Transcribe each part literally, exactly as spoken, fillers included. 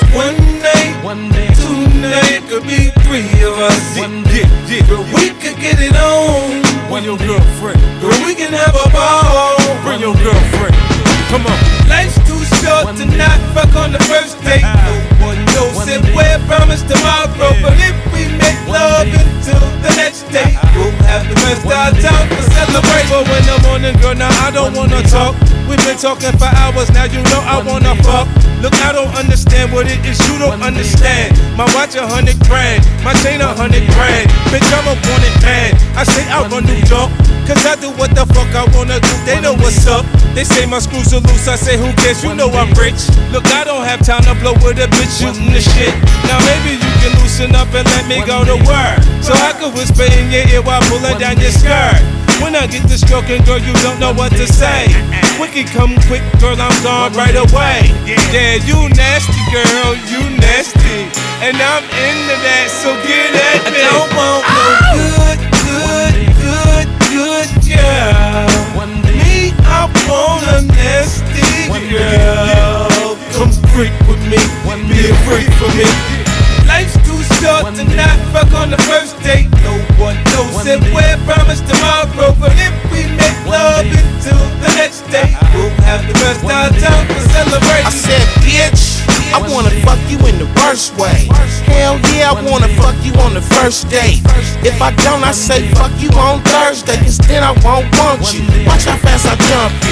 one night, one day, two nights, could be three of us. one day, yeah, Girl, we could get it on. bring your girlfriend, Girl, we can have a ball. bring your girlfriend, come on. Life's too short to not fuck on the first date. No one knows One if day. we're promised tomorrow, Yeah. but if we make One love day. until the next day, we'll have the best One our day. time for celebration. But in the morning, girl, now I don't One wanna day. talk. We've been talking for hours, now you know I One wanna day. fuck. Look, I don't understand what it is you don't One day. understand. My watch a hundred grand, my chain a hundred grand. Bitch, I'm a wanted man. I say I One run New day. York, cause I do what the fuck I wanna do. They One know day. what's up. They say my screws are loose, I say who cares, you One know I'm day. rich. Look, I don't have time to blow with a bitch One shooting the day. shit. Now maybe you can loosen up and let me One go to day. work, so I can whisper in your ear while pulling One down day. your skirt. When I get to stroking, girl, you don't know what to say. Quickie come quick, girl, I'm gone One right day. away. Yeah. Yeah, you nasty, girl, you nasty. And I'm into that, so get at me. I don't want no good, good, good, good girl. One day, Me, I want a nasty One day. girl. Come freak with me, One be day. a freak for me. Life's too short One to day. not fuck on the first date. No one knows One if day. we're promised tomorrow, but if we make One love day. until the next day, we'll have the best One our day. time for celebrating. I said, bitch, I One wanna day. fuck you in the worst way. Hell yeah, I One wanna day. fuck you on the first date. If I don't, I say fuck you on Thursday, cause then I won't want One you. day. Watch how fast I jump you.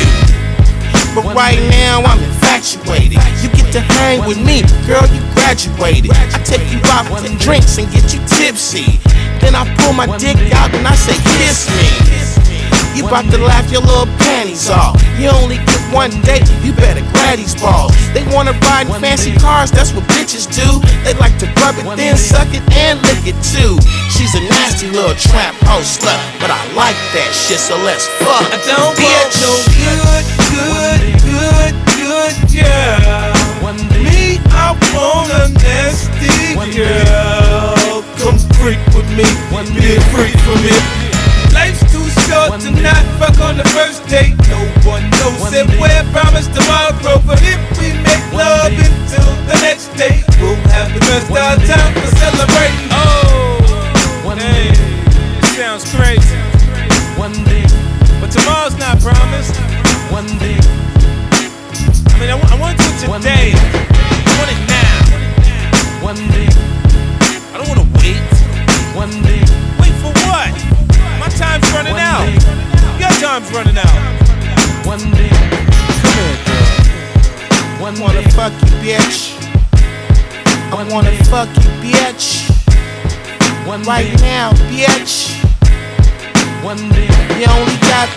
But One right day. now, I'm infatuated. You get to hang with me, girl, you graduated. I take you out One for day. drinks and get you tipsy. Then I pull my One dick day. out and I say, kiss me. You One about to day. laugh your little panties off. You only get one date, you better grab these balls. They wanna ride in One fancy day. cars, that's what bitches do. They like to rub it, One then day. suck it and lick it too. She's a nasty little trap hoe slut, but I like that shit, so let's fuck. I don't want bitch. no good, good, good, good girl. one day, Me, I want a nasty One day. girl. Come freak with me, One be day. a freak for me. Life's too short One to day. not fuck on the first date. No one knows One if day. we're promised tomorrow, but if we make One love day. until the next day, we'll have the best One our day. time for celebrating. Oh, One hey, day. it sounds crazy, one day, but tomorrow's not promised. one day, I mean, I, wa- I want to do it One today. day. I want it now. one day, I don't want to wait. one day, Wait for what? My time's running One out. day. Your time's running out. one day, Come here, girl. one I wanna day, fuck you, bitch. I One wanna day. fuck you, bitch. one Right day, now, bitch. one day, You only got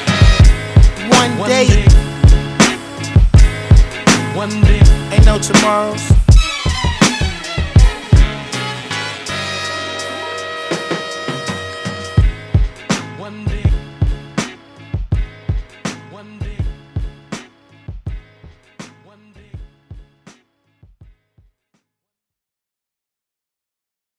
one one date. day, one day. Ain't no tomorrows.